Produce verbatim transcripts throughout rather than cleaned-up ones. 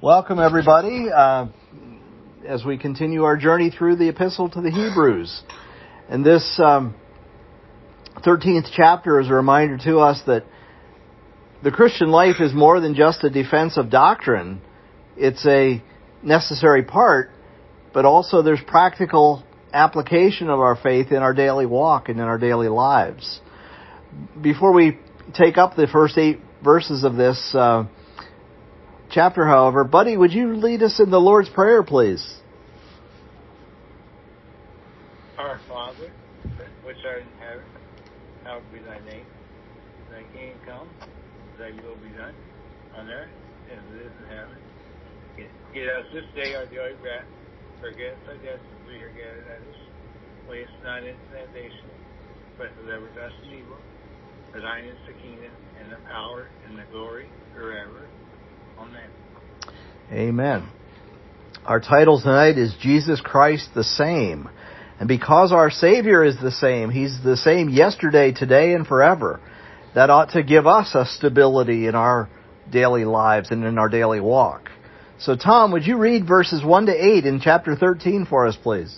Welcome, everybody, uh, as we continue our journey through the Epistle to the Hebrews. And this um, thirteenth chapter is a reminder to us that the Christian life is more than just a defense of doctrine. It's a necessary part, but also there's practical application of our faith in our daily walk and in our daily lives. Before we take up the first eight verses of this uh, chapter, however, Buddy, would you lead us in the Lord's Prayer, please? Our Father, which art in heaven, hallowed be thy name. Thy kingdom come, thy will be done, on earth as it is in heaven. Give us this day our daily bread. Forgive us our debts as we forgive our debtors. Lead us not into temptation, but deliver us from evil. For thine is the kingdom, and the power, and the glory, forever. Amen. Amen. Our title tonight is Jesus Christ the Same. And because our Savior is the same, He's the same yesterday, today, and forever, that ought to give us a stability in our daily lives and in our daily walk. So, Tom, would you read verses one to eight in chapter thirteen for us, please?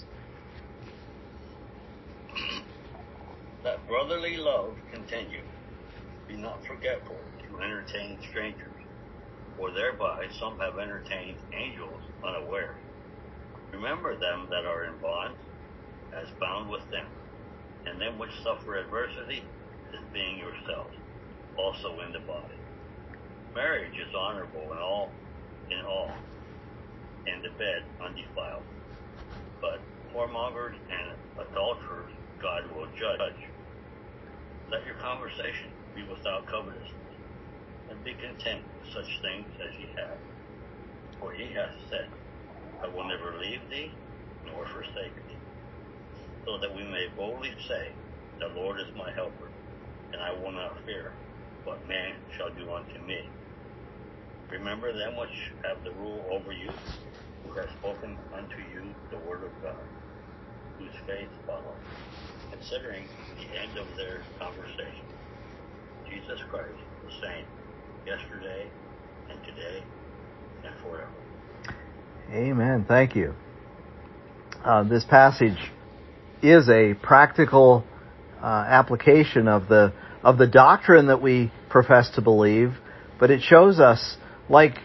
Let brotherly love continue. Be not forgetful to entertain strangers, for thereby some have entertained angels unaware. Remember them that are in bonds, as bound with them, and them which suffer adversity, as being yourselves also in the body. Marriage is honorable in all, in all, and the bed undefiled. But whoremongers and adulterers God will judge. Let your conversation be without covetousness, and be content with such things as ye have. For he hath said, I will never leave thee, nor forsake thee. So that we may boldly say, the Lord is my helper, and I will not fear what man shall do unto me. Remember them which have the rule over you, who have spoken unto you the word of God, whose faith follow, considering the end of their conversation. Jesus Christ the same, yesterday and today and forever. Amen. Thank you. Uh, this passage is a practical uh, application of the of the doctrine that we profess to believe, but it shows us, like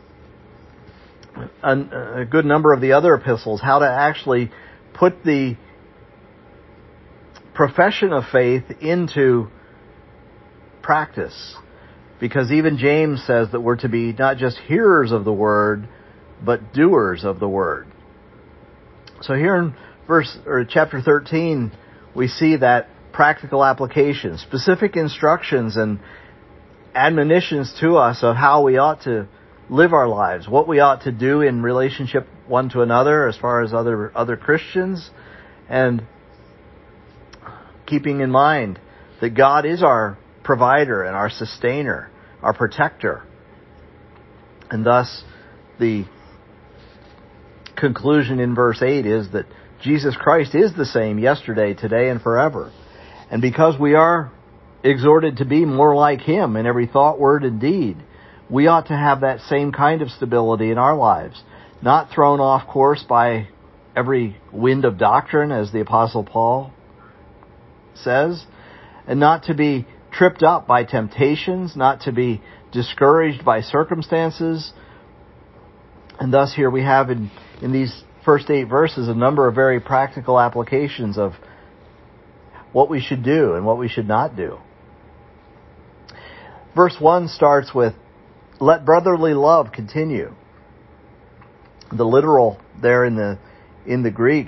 a, a good number of the other epistles, how to actually put the profession of faith into practice. Because even James says that we're to be not just hearers of the word, but doers of the word. So here in verse or chapter thirteen, we see that practical application, specific instructions and admonitions to us of how we ought to live our lives, what we ought to do in relationship one to another as far as other other Christians, and keeping in mind that God is our provider and our sustainer, our protector. And thus, the conclusion in verse eight is that Jesus Christ is the same yesterday, today, and forever. And because we are exhorted to be more like Him in every thought, word, and deed, we ought to have that same kind of stability in our lives, not thrown off course by every wind of doctrine, as the Apostle Paul says, and not to be tripped up by temptations, not to be discouraged by circumstances. And thus here we have in, in these first eight verses a number of very practical applications of what we should do and what we should not do. Verse one starts with, let brotherly love continue. The literal there in the in the Greek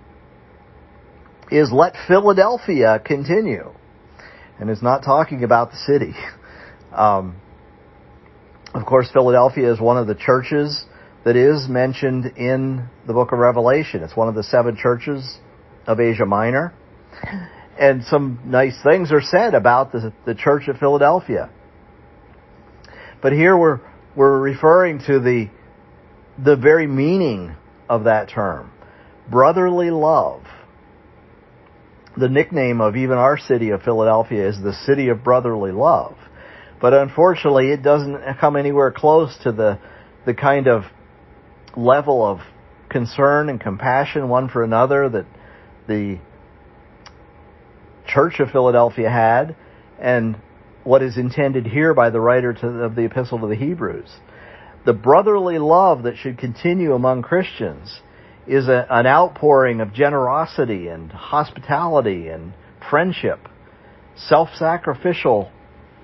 is let Philadelphia continue. And it's not talking about the city. Um, of course, Philadelphia is one of the churches that is mentioned in the book of Revelation. It's one of the seven churches of Asia Minor. And some nice things are said about the, the church of Philadelphia. But here we're we're referring to the the very meaning of that term. Brotherly love. The nickname of even our city of Philadelphia is the city of brotherly love. But unfortunately, it doesn't come anywhere close to the the kind of level of concern and compassion one for another that the Church of Philadelphia had, and what is intended here by the writer to, of the Epistle to the Hebrews. The brotherly love that should continue among Christians is a, an outpouring of generosity and hospitality and friendship, self-sacrificial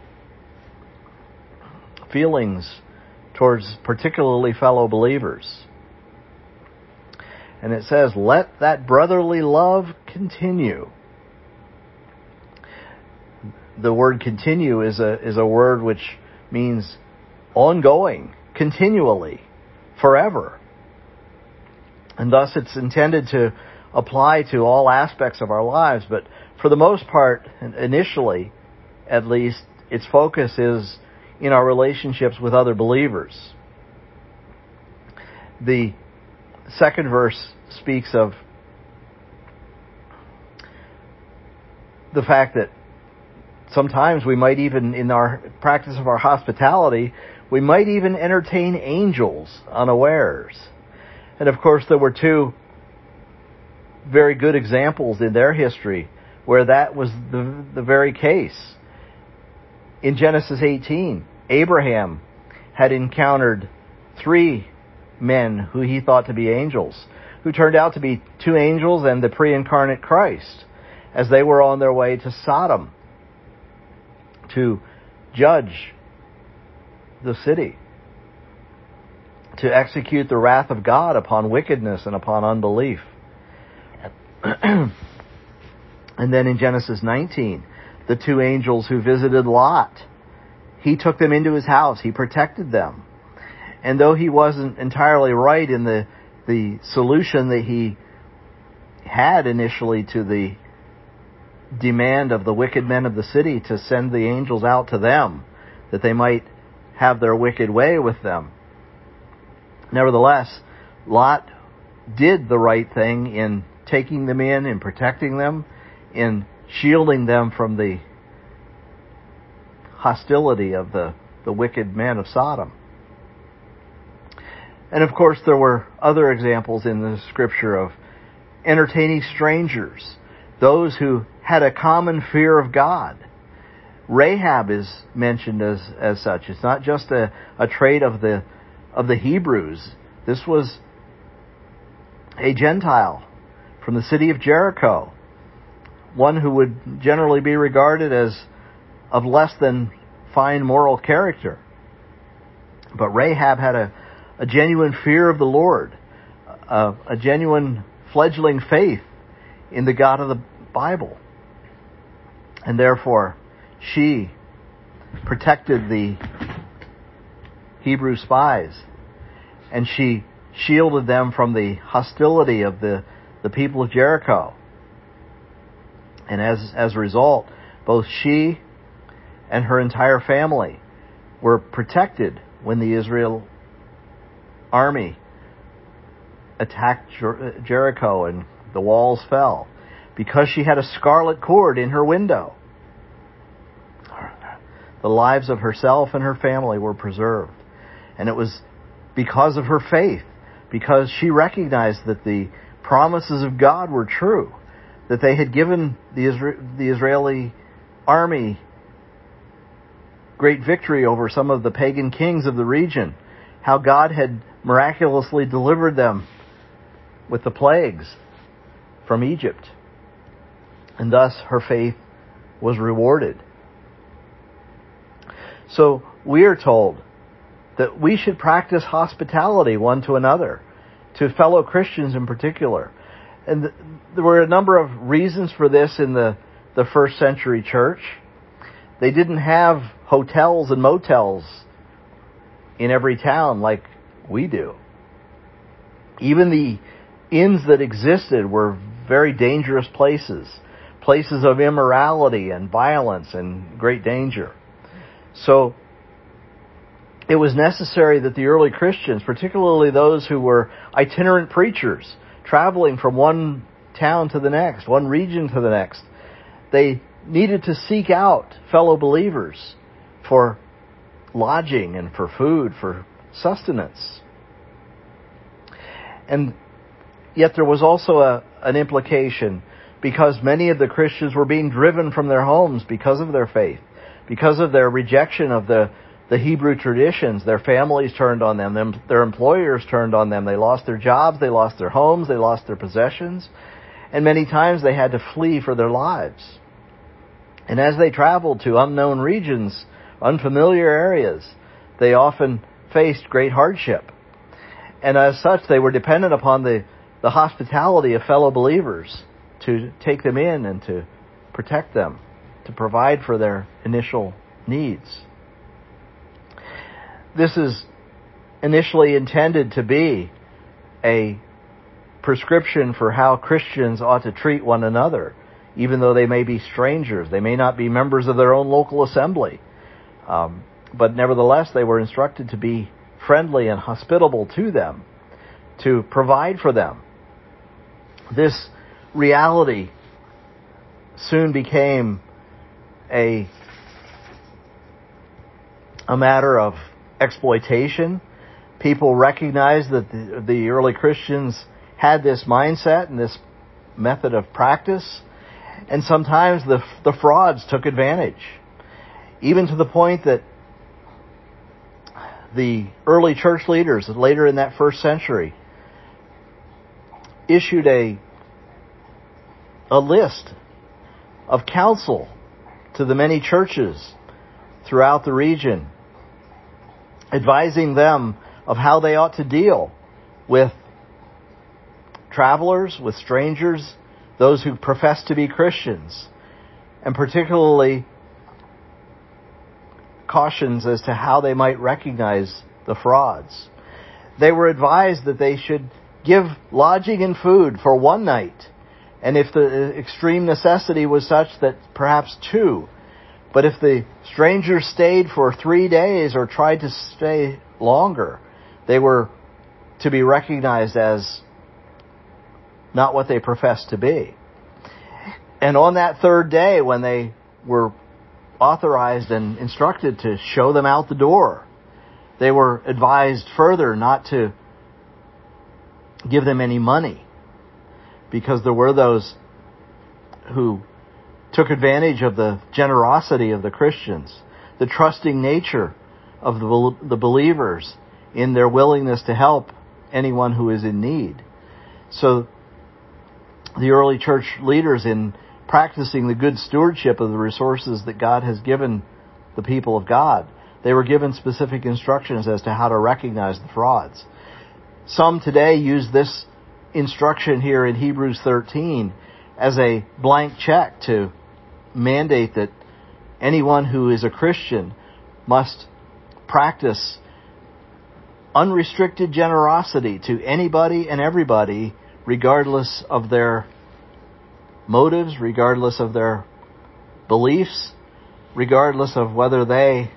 feelings towards particularly fellow believers. And it says, let that brotherly love continue. The word continue is a is a word which means ongoing, continually, forever. And thus it's intended to apply to all aspects of our lives, but for the most part, initially, at least, its focus is in our relationships with other believers. The second verse speaks of the fact that sometimes we might even, in our practice of our hospitality, we might even entertain angels unawares. And of course, there were two very good examples in their history where that was the, the very case. In Genesis eighteen, Abraham had encountered three men who he thought to be angels, who turned out to be two angels and the pre-incarnate Christ, as they were on their way to Sodom to judge the city, to execute the wrath of God upon wickedness and upon unbelief. And then in Genesis nineteen, the two angels who visited Lot, he took them into his house, he protected them. And though he wasn't entirely right in the, the solution that he had initially to the demand of the wicked men of the city to send the angels out to them, that they might have their wicked way with them, nevertheless, Lot did the right thing in taking them in, in protecting them, in shielding them from the hostility of the, the wicked men of Sodom. And of course, there were other examples in the scripture of entertaining strangers, those who had a common fear of God. Rahab is mentioned as, as such. It's not just a, a trait of the of the Hebrews. This was a Gentile from the city of Jericho, one who would generally be regarded as of less than fine moral character. But Rahab had a, a genuine fear of the Lord, a, a genuine fledgling faith in the God of the Bible. And therefore, she protected the Hebrew spies, and she shielded them from the hostility of the, the people of Jericho. And as, as a result, both she and her entire family were protected when the Israel army attacked Jer- Jericho and the walls fell, because she had a scarlet cord in her window. The lives of herself and her family were preserved. And it was because of her faith, because she recognized that the promises of God were true, that they had given the, Isra- the Israeli army great victory over some of the pagan kings of the region, how God had miraculously delivered them with the plagues from Egypt. And thus her faith was rewarded. So we are told that we should practice hospitality one to another, to fellow Christians in particular. And th- there were a number of reasons for this in the, the first century church. They didn't have hotels and motels in every town like we do. Even the inns that existed were very dangerous places, places of immorality and violence and great danger. So it was necessary that the early Christians, particularly those who were itinerant preachers, traveling from one town to the next, one region to the next, they needed to seek out fellow believers for lodging and for food, for sustenance. And yet there was also a, an implication, because many of the Christians were being driven from their homes because of their faith, because of their rejection of the, the Hebrew traditions. Their families turned on them, them, their employers turned on them. They lost their jobs, they lost their homes, they lost their possessions, and many times they had to flee for their lives. And as they traveled to unknown regions, unfamiliar areas, they often faced great hardship. And as such, they were dependent upon the, the hospitality of fellow believers to take them in and to protect them, to provide for their initial needs. This is initially intended to be a prescription for how Christians ought to treat one another, even though they may be strangers. They may not be members of their own local assembly. Um, but nevertheless, they were instructed to be friendly and hospitable to them, to provide for them. This reality soon became a, a matter of exploitation. People recognized that the, the early Christians had this mindset and this method of practice, and sometimes the, the frauds took advantage, even to the point that the early church leaders later in that first century issued a a list of counsel to the many churches throughout the region, advising them of how they ought to deal with travelers, with strangers, those who profess to be Christians, and particularly cautions as to how they might recognize the frauds. They were advised that they should give lodging and food for one night, and if the extreme necessity was such, that perhaps two. But if the strangers stayed for three days or tried to stay longer, they were to be recognized as not what they professed to be. And on that third day, when they were authorized and instructed to show them out the door, they were advised further not to give them any money, because there were those who took advantage of the generosity of the Christians, the trusting nature of the, the believers in their willingness to help anyone who is in need. So the early church leaders, in practicing the good stewardship of the resources that God has given the people of God, they were given specific instructions as to how to recognize the frauds. Some today use this instruction here in Hebrews thirteen as a blank check to mandate that anyone who is a Christian must practice unrestricted generosity to anybody and everybody, regardless of their motives, regardless of their beliefs, regardless of whether they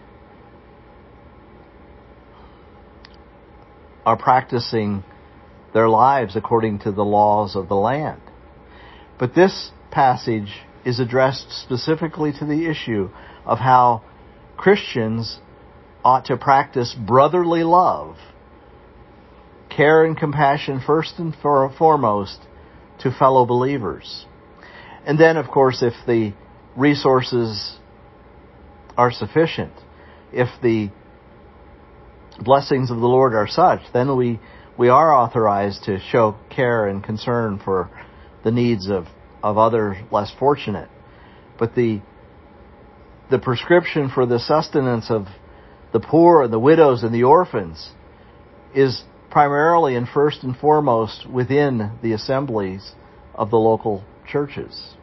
are practicing their lives according to the laws of the land. But this passage is addressed specifically to the issue of how Christians ought to practice brotherly love, care and compassion first and foremost to fellow believers. And then, of course, if the resources are sufficient, if the blessings of the Lord are such, then we, we are authorized to show care and concern for the needs of, of others less fortunate. But the the prescription for the sustenance of the poor and the widows and the orphans is primarily and first and foremost within the assemblies of the local churches.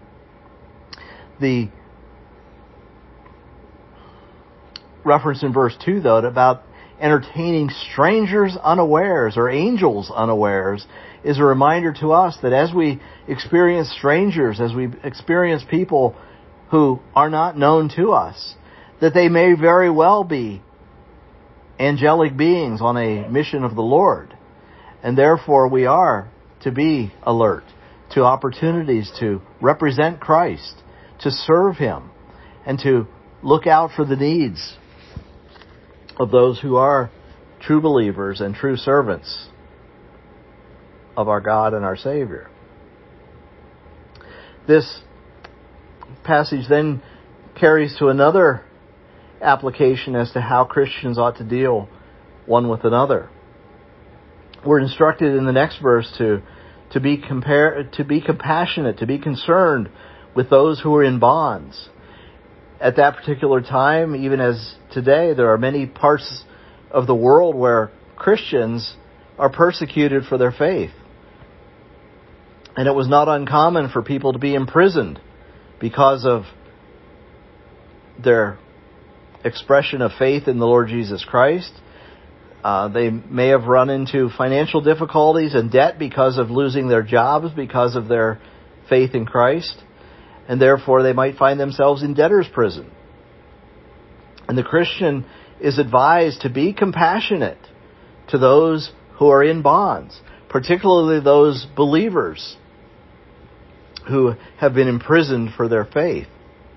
The reference in verse two, though, about entertaining strangers unawares or angels unawares is a reminder to us that as we experience strangers, as we experience people who are not known to us, that they may very well be angelic beings on a mission of the Lord. And therefore we are to be alert to opportunities to represent Christ, to serve Him, and to look out for the needs of those who are true believers and true servants of our God and our Savior. This passage then carries to another application as to how Christians ought to deal one with another. We're instructed in the next verse to to be compare to be compassionate, to be concerned with those who are in bonds. At that particular time, even as today, there are many parts of the world where Christians are persecuted for their faith. And it was not uncommon for people to be imprisoned because of their expression of faith in the Lord Jesus Christ. Uh, they may have run into financial difficulties and debt because of losing their jobs, because of their faith in Christ. And therefore they might find themselves in debtor's prison. And the Christian is advised to be compassionate to those who are in bonds, particularly those believers who have been imprisoned for their faith.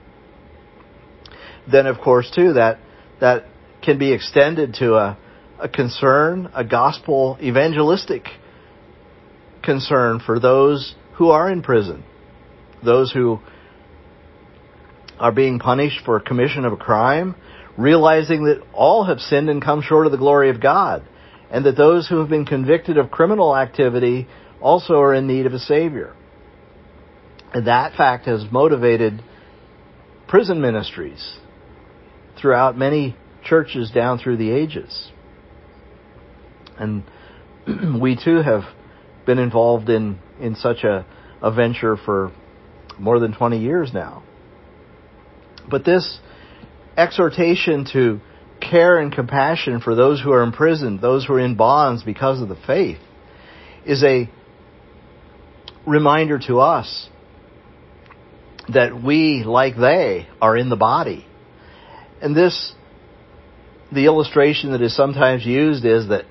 Then, of course, too, that that can be extended to a, a concern, a gospel evangelistic concern for those who are in prison, those who are being punished for commission of a crime, realizing that all have sinned and come short of the glory of God, and that those who have been convicted of criminal activity also are in need of a Savior. And that fact has motivated prison ministries throughout many churches down through the ages. And we too have been involved in, in such a, a venture for more than twenty years now. But this exhortation to care and compassion for those who are imprisoned, those who are in bonds because of the faith, is a reminder to us that we, like they, are in the body. And this, the illustration that is sometimes used is that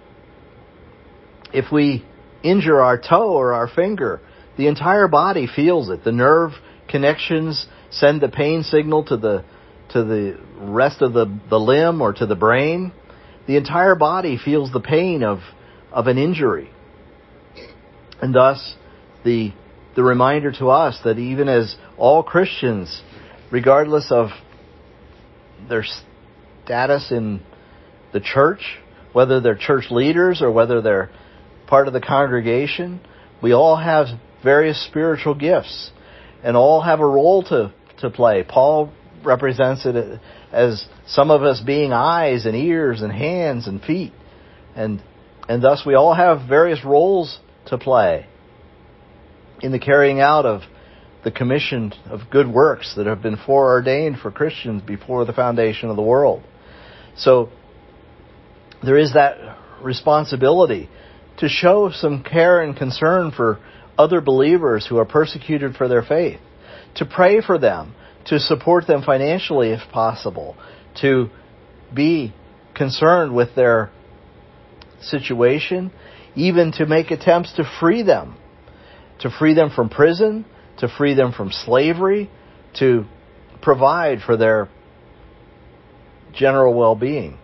if we injure our toe or our finger, the entire body feels it. The nerve connections send the pain signal to the to the rest of the, the limb or to the brain. The entire body feels the pain of, of an injury. And thus, the the reminder to us that even as all Christians, regardless of their status in the church, whether they're church leaders or whether they're part of the congregation, we all have various spiritual gifts and all have a role to, to play. Paul represents it as some of us being eyes and ears and hands and feet. And, and thus we all have various roles to play in the carrying out of the commission of good works that have been foreordained for Christians before the foundation of the world. So there is that responsibility to show some care and concern for other believers who are persecuted for their faith, to pray for them, to support them financially if possible, to be concerned with their situation, even to make attempts to free them, to free them from prison, to free them from slavery, to provide for their general well-being.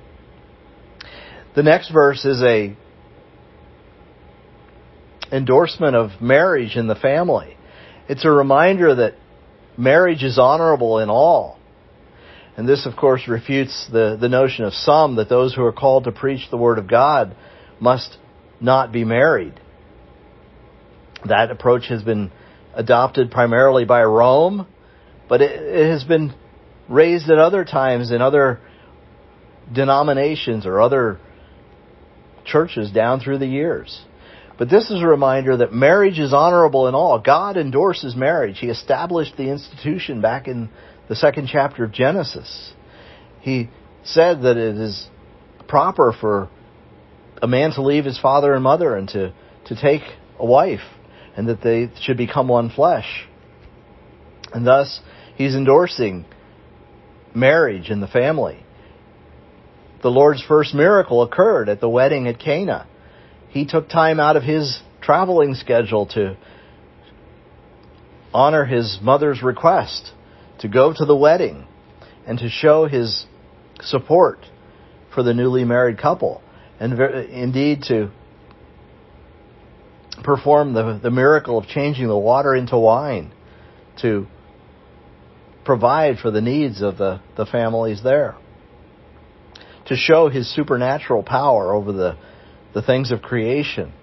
The next verse is a endorsement of marriage in the family. It's a reminder that marriage is honorable in all. And this, of course, refutes the, the notion of some that those who are called to preach the Word of God must not be married. That approach has been adopted primarily by Rome, but it, it has been raised at other times in other denominations or other churches down through the years. But this is a reminder that marriage is honorable in all. God endorses marriage. He established the institution back in the second chapter of Genesis. He said that it is proper for a man to leave his father and mother and to, to take a wife, and that they should become one flesh. And thus, he's endorsing marriage in the family. The Lord's first miracle occurred at the wedding at Cana. He took time out of his traveling schedule to honor his mother's request to go to the wedding and to show his support for the newly married couple. And indeed to perform the, the miracle of changing the water into wine, to provide for the needs of the, the families there, to show his supernatural power over the, the things of creation.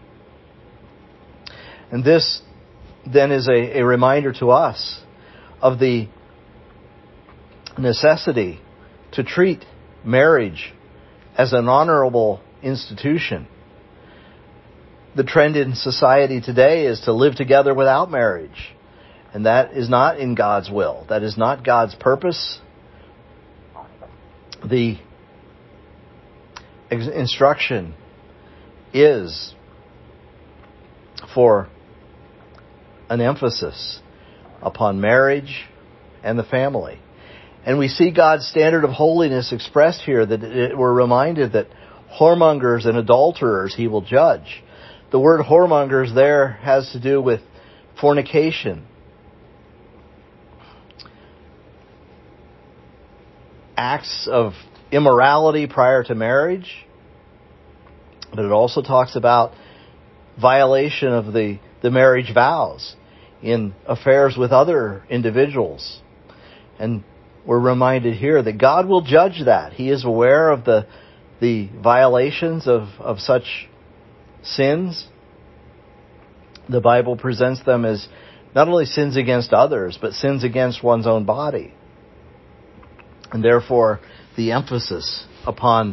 And this then is a, a reminder to us of the necessity to treat marriage as an honorable institution. The trend in society today is to live together without marriage. And that is not in God's will. That is not God's purpose. The instruction is for an emphasis upon marriage and the family. And we see God's standard of holiness expressed here, that it, we're reminded that whoremongers and adulterers he will judge. The word whoremongers there has to do with fornication, acts of immorality prior to marriage, but it also talks about violation of the, the marriage vows in affairs with other individuals. And we're reminded here that God will judge that. He is aware of the the violations of, of such sins. The Bible presents them as not only sins against others, but sins against one's own body. And therefore, the emphasis upon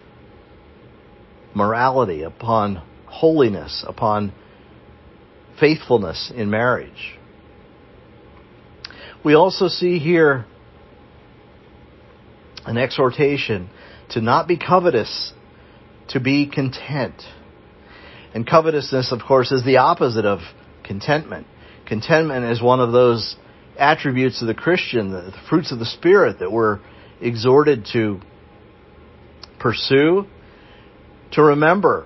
morality, upon holiness, upon faithfulness in marriage. We also see here an exhortation to not be covetous, to be content. And covetousness, of course, is the opposite of contentment. Contentment is one of those attributes of the Christian, the fruits of the Spirit that we're exhorted to pursue, to remember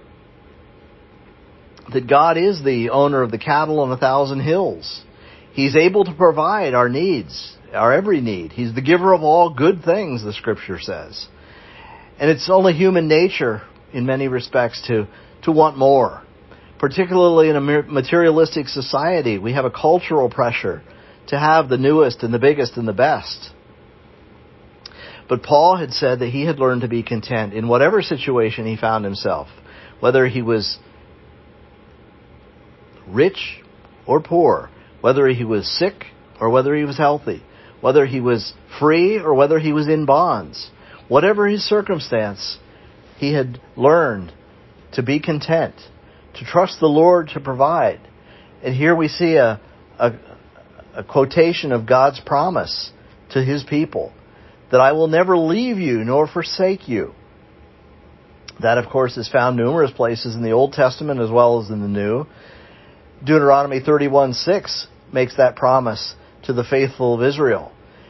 that God is the owner of the cattle on a thousand hills. He's able to provide our needs, our every need. He's the giver of all good things, the Scripture says. And it's only human nature, in many respects, to, to want more. Particularly in a materialistic society, we have a cultural pressure to have the newest and the biggest and the best. But Paul had said that he had learned to be content in whatever situation he found himself, whether he was rich or poor, whether he was sick or whether he was healthy, whether he was free or whether he was in bonds. Whatever his circumstance, he had learned to be content, to trust the Lord to provide. And here we see a, a, a quotation of God's promise to his people, that I will never leave you nor forsake you. That, of course, is found numerous places in the Old Testament as well as in the New. Deuteronomy thirty-one six makes that promise to the faithful of Israel.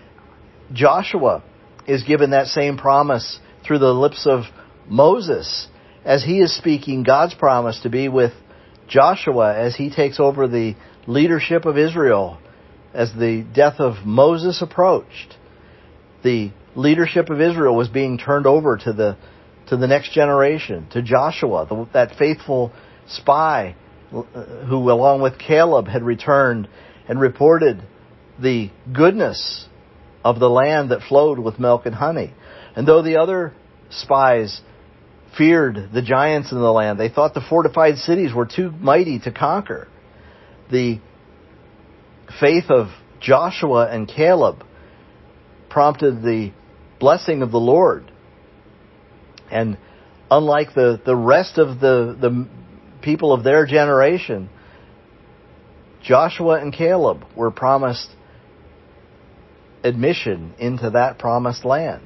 Joshua is given that same promise through the lips of Moses, as he is speaking God's promise to be with Joshua as he takes over the leadership of Israel. As the death of Moses approached, the leadership of Israel was being turned over to the to the next generation, to Joshua, the, that faithful spy who, along with Caleb, had returned and reported the goodness of the land that flowed with milk and honey. And though the other spies feared the giants in the land, they thought the fortified cities were too mighty to conquer, the faith of Joshua and Caleb prompted the blessing of the Lord. And unlike the, the rest of the, the people of their generation, Joshua and Caleb were promised admission into that promised land.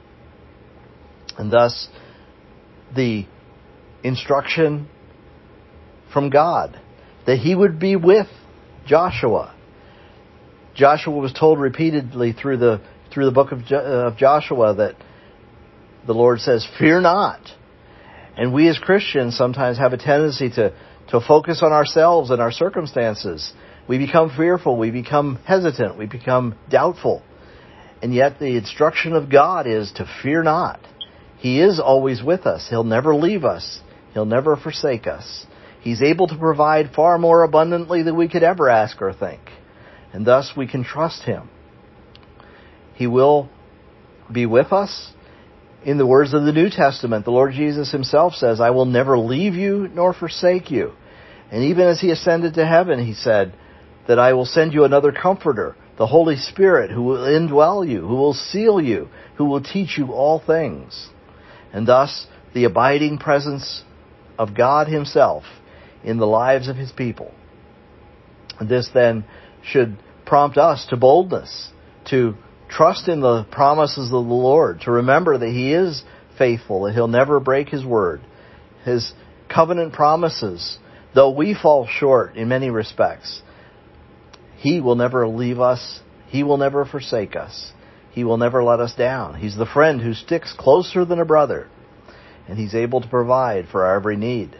And thus, the instruction from God that he would be with Joshua. Joshua was told repeatedly through the through the book of, jo- of Joshua that the Lord says, "Fear not." And we as Christians sometimes have a tendency to, to focus on ourselves and our circumstances. We become fearful, we become hesitant, we become doubtful. And yet the instruction of God is to fear not. He is always with us. He'll never leave us. He'll never forsake us. He's able to provide far more abundantly than we could ever ask or think. And thus we can trust Him. He will be with us. In the words of the New Testament, the Lord Jesus Himself says, I will never leave you nor forsake you. And even as He ascended to heaven, He said that I will send you another Comforter, the Holy Spirit, who will indwell you, who will seal you, who will teach you all things. And thus, the abiding presence of God Himself in the lives of His people. And this then should prompt us to boldness, to trust in the promises of the Lord, to remember that He is faithful, that He'll never break His word. His covenant promises, though we fall short in many respects, He will never leave us. He will never forsake us. He will never let us down. He's the friend who sticks closer than a brother, and He's able to provide for our every need.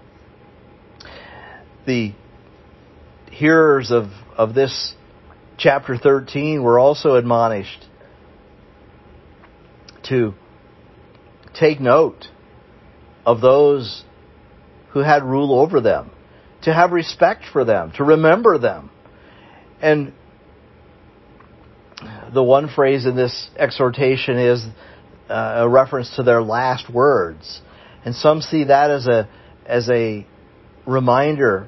The hearers of, of this chapter thirteen were also admonished to take note of those who had rule over them, to have respect for them, to remember them. And the one phrase in this exhortation is uh, a reference to their last words. And some see that as a as a reminder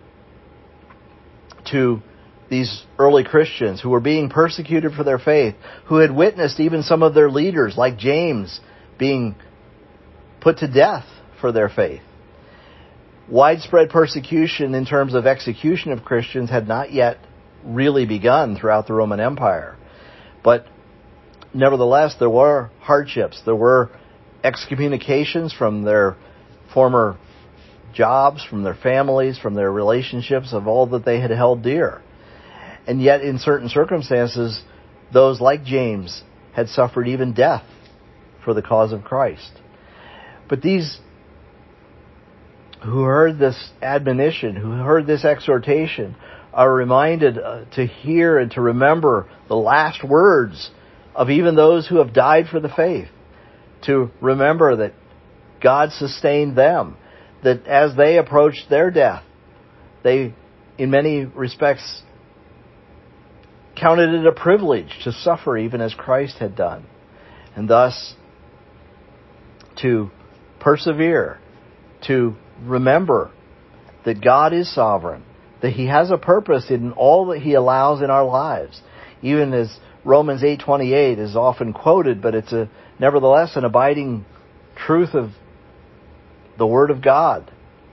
to these early Christians who were being persecuted for their faith, who had witnessed even some of their leaders, like James, being put to death for their faith. Widespread persecution in terms of execution of Christians had not yet really begun throughout the Roman Empire. But nevertheless, there were hardships. There were excommunications from their former jobs, from their families, from their relationships, of all that they had held dear. And yet, in certain circumstances, those like James had suffered even death for the cause of Christ. But these who heard this admonition, who heard this exhortation, are reminded uh, to hear and to remember the last words of even those who have died for the faith. To remember that God sustained them, that as they approached their death, they, in many respects, counted it a privilege to suffer even as Christ had done. And thus, to persevere, to remember that God is sovereign, that He has a purpose in all that He allows in our lives. Even as Romans eight twenty-eight is often quoted, but it's a nevertheless an abiding truth of the Word of God,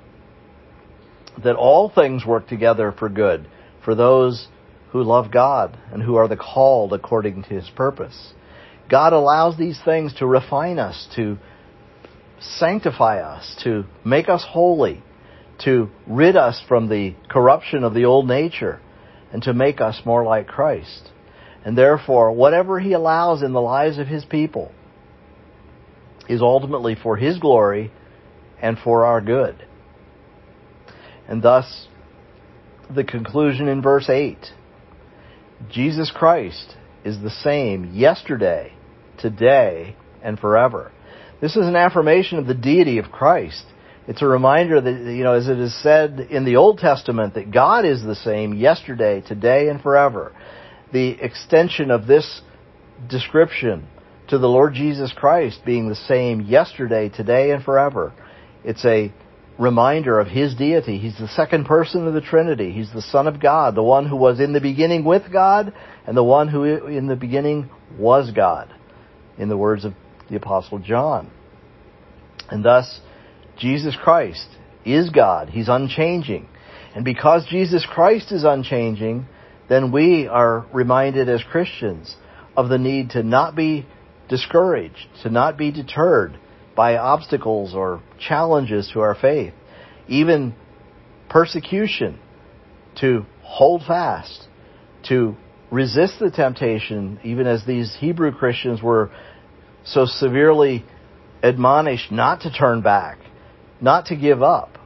that all things work together for good for those who love God and who are the called according to His purpose. God allows these things to refine us, to sanctify us, to make us holy, to rid us from the corruption of the old nature, and to make us more like Christ. And therefore, whatever He allows in the lives of His people is ultimately for His glory and for our good. And thus, the conclusion in verse eight, Jesus Christ is the same yesterday, today, and forever. This is an affirmation of the deity of Christ. It's a reminder that, you know, as it is said in the Old Testament, that God is the same yesterday, today, and forever. The extension of this description to the Lord Jesus Christ being the same yesterday, today, and forever. It's a reminder of His deity. He's the second person of the Trinity. He's the Son of God, the one who was in the beginning with God, and the one who in the beginning was God, in the words of the Apostle John. And thus, Jesus Christ is God. He's unchanging. And because Jesus Christ is unchanging, then we are reminded as Christians of the need to not be discouraged, to not be deterred by obstacles or challenges to our faith, even persecution, to hold fast, to resist the temptation, even as these Hebrew Christians were so severely admonished not to turn back, not to give up.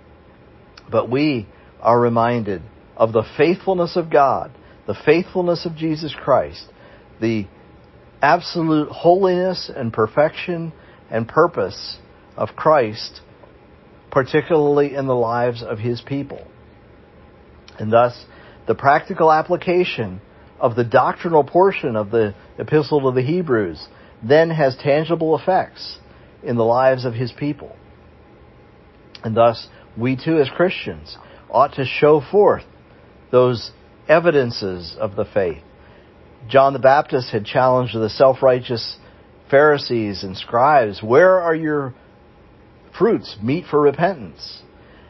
But we are reminded of the faithfulness of God, the faithfulness of Jesus Christ, the absolute holiness and perfection and purpose of Christ, particularly in the lives of his people. And thus, the practical application of the doctrinal portion of the Epistle to the Hebrews then has tangible effects in the lives of his people. And thus, we too as Christians ought to show forth those evidences of the faith. John the Baptist had challenged the self-righteous Pharisees and scribes, where are your fruits, meet for repentance?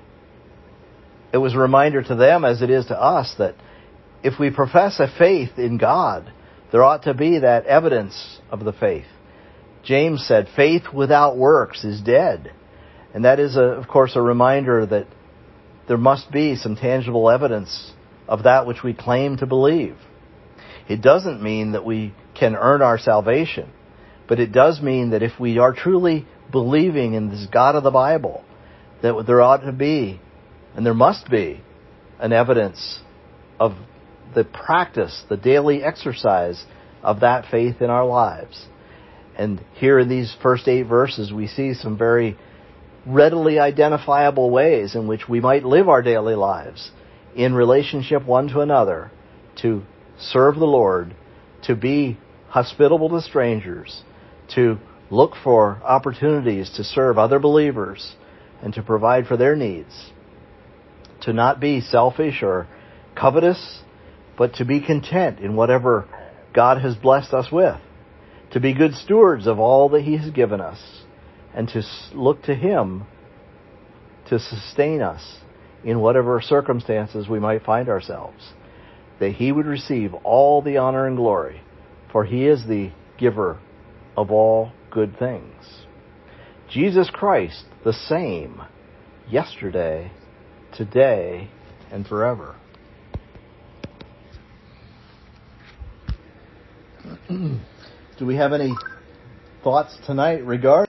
It was a reminder to them, as it is to us, that if we profess a faith in God, there ought to be that evidence of the faith. James said, faith without works is dead. And that is, a, of course, a reminder that there must be some tangible evidence of that which we claim to believe. It doesn't mean that we can earn our salvation, but it does mean that if we are truly believing in this God of the Bible, that there ought to be, and there must be, an evidence of the practice, the daily exercise of that faith in our lives. And here in these first eight verses, we see some very readily identifiable ways in which we might live our daily lives in relationship one to another, to serve the Lord, to be hospitable to strangers, to look for opportunities to serve other believers and to provide for their needs, to not be selfish or covetous, but to be content in whatever God has blessed us with, to be good stewards of all that he has given us, and to look to him to sustain us in whatever circumstances we might find ourselves, that he would receive all the honor and glory, for he is the giver of all good things. Jesus Christ, the same, yesterday, today, and forever. Do we have any thoughts tonight regarding